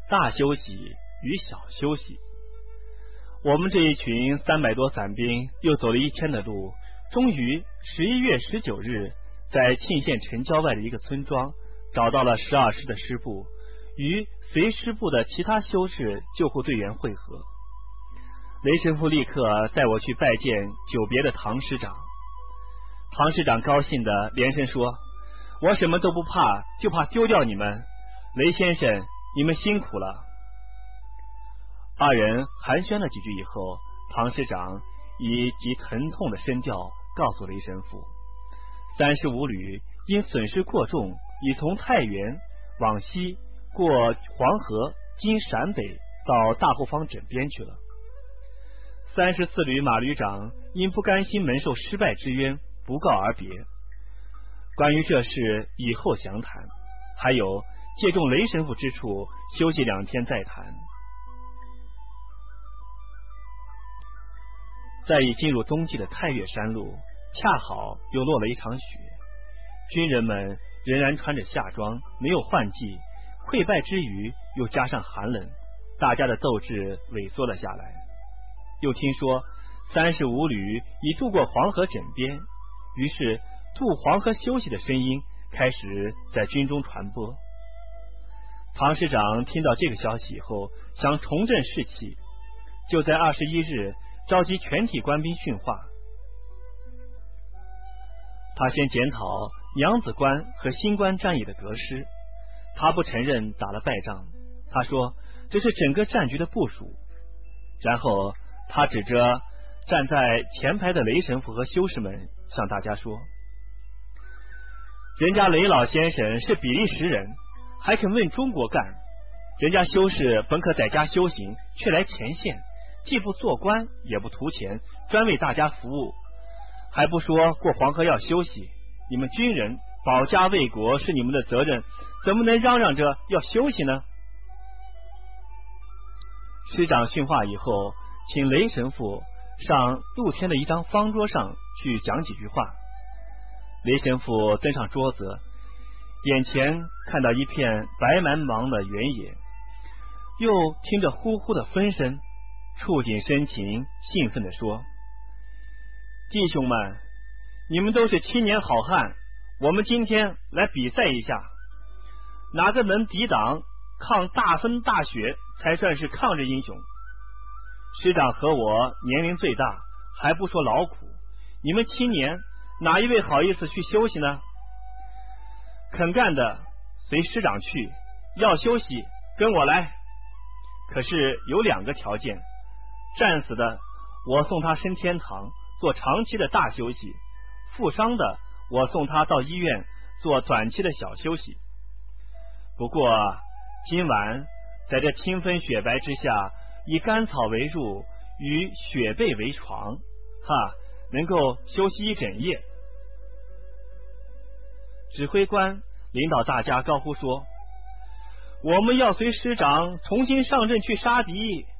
大休息与小休息。我们这一群300多散兵又走了1天的路，终于11月19日在沁县城郊外的一个村庄找到了12师的师部，与随师部的其他修士救护队员会合。雷神父立刻带我去拜见久别的唐师长。唐师长高兴的连声说：我什么都不怕，就怕丢掉你们。雷先生，你们辛苦了。二人寒暄了几句以后，唐师长以极疼痛的声调告诉雷神父，35旅因损失过重，已从太原往西过黄河，经陕北到大后方枕边去了。34旅马旅长因不甘心蒙受失败之冤，不告而别。关于这事以后详谈，还有借重雷神父之处，休息2天再谈。在已进入冬季的太岳山路，恰好又落了一场雪，军人们仍然穿着夏装，没有换季，溃败之余又加上寒冷，大家的斗志萎缩了下来。又听说35旅已渡过黄河枕边，于是渡黄河休息的声音开始在军中传播。唐师长听到这个消息以后，想重振士气，就在21日召集全体官兵训话。他先检讨娘子关和新关战役的得失，他不承认打了败仗，他说这是整个战局的部署。然后他指着站在前排的雷神父和修士们向大家说：人家雷老先生是比利时人，还肯问中国干，人家修士本可在家修行，却来前线，既不做官也不图钱，专为大家服务，还不说过黄河要休息。你们军人保家卫国是你们的责任，怎么能嚷嚷着要休息呢？师长训话以后，请雷神父上露天的一张方桌上去讲几句话。雷神父登上桌子，眼前看到一片白茫茫的原野，又听着呼呼的风声，触景生情，兴奋地说：弟兄们，你们都是青年好汉，我们今天来比赛一下，哪个能抵挡抗大风大雪才算是抗日英雄。师长和我年龄最大，还不说劳苦，你们青年哪一位好意思去休息呢？肯干的随师长去，要休息跟我来。可是有2个条件，战死的我送他升天堂做长期的大休息，负伤的我送他到医院做短期的小休息。不过今晚在这清风雪白之下，以干草为褥，与雪被为床，能够休息1整夜。指挥官领导大家高呼说：我们要随师长重新上阵去杀敌。